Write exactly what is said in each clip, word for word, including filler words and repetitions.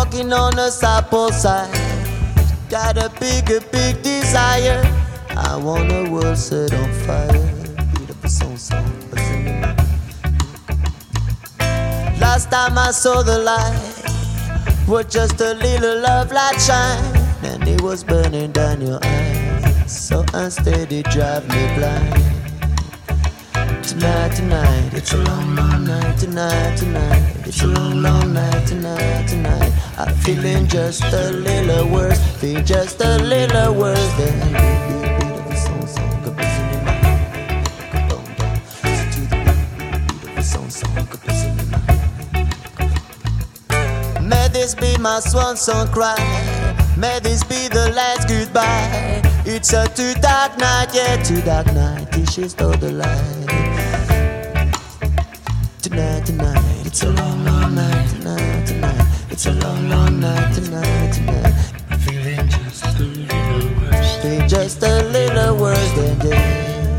walking on a supple side. Got a big, a big desire. I want a world set on fire. Beautiful song, song, buzzing in my head. Last time I saw the light was just a little love light shine, and it was burning down your eyes. So unsteady, drive me blind. Tonight, tonight, it's a long, long night. Tonight, tonight, it's a long, long night. Tonight, tonight, I'm feeling just a little worse. Feel just a little worse than the beat of a song, song, a buzzing in my head. Listen to the beat of a song, song, a buzzing in my head. May this be my swan song cry. May this be the last goodbye. It's a too dark night, yeah, too dark night. Till she stole the light. Tonight, tonight, it's a long, long night. Tonight, tonight, it's a long, long night. Tonight, tonight, I'm feeling just a little worse. Feel just a little worse than this.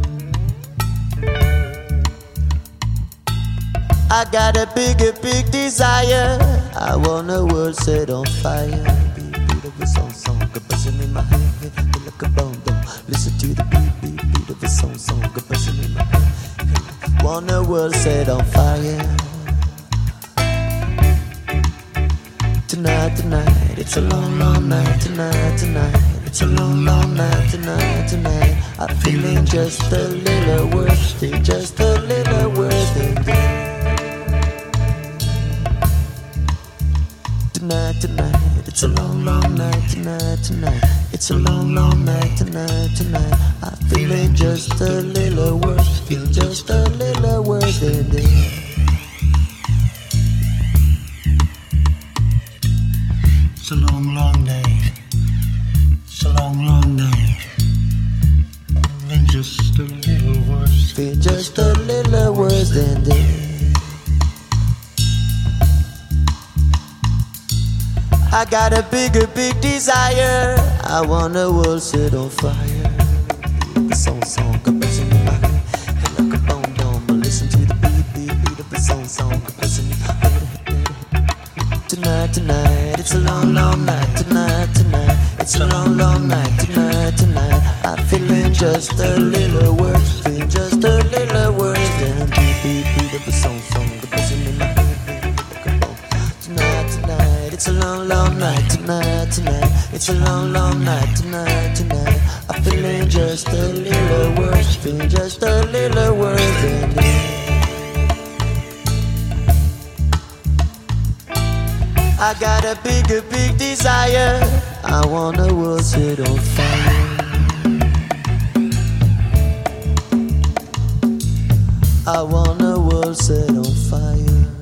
I got a big, a big desire. I want a world set on fire. Beat of a song, song, a buzzing in my head. Feel like a bone, bone. Listen to the beat, beat, beat of a song, song, a buzzing in my head. Want the world set on fire. Tonight, tonight, it's a long, long night. Tonight, tonight, it's a long, long night. Tonight, tonight, I'm feeling just a little worse. Feel just a little worse than this. Tonight, tonight, it's a long, long night. Tonight, tonight, it's a long, long night. Tonight, tonight, I'm feeling just a little worse. Feel just a little worse than this. It's a long, long night. It's a long, long night. Feeling just a little worse. Feel just a little worse than this. I got a bigger, big desire. I want the world set on fire. The song, song, a buzzing in my head. Feel like a bone, bone, but listen to the beat, beat, beat of the song, song, a buzzing in my head. Tonight, tonight, it's a long, long night. Tonight, tonight, it's a long, long night. Tonight, tonight, I'm feeling just a little worse. Feel just a little worse than beat, beat, beat of the song, song, a buzzing in my head. Tonight, tonight, it's a long, long night. Tonight, tonight, it's a long, long night. Tonight, tonight, I'm feeling just a little worse. Feel just a little worse than this. I got a bigger, big desire. I want the world set on fire. I want the world set on fire.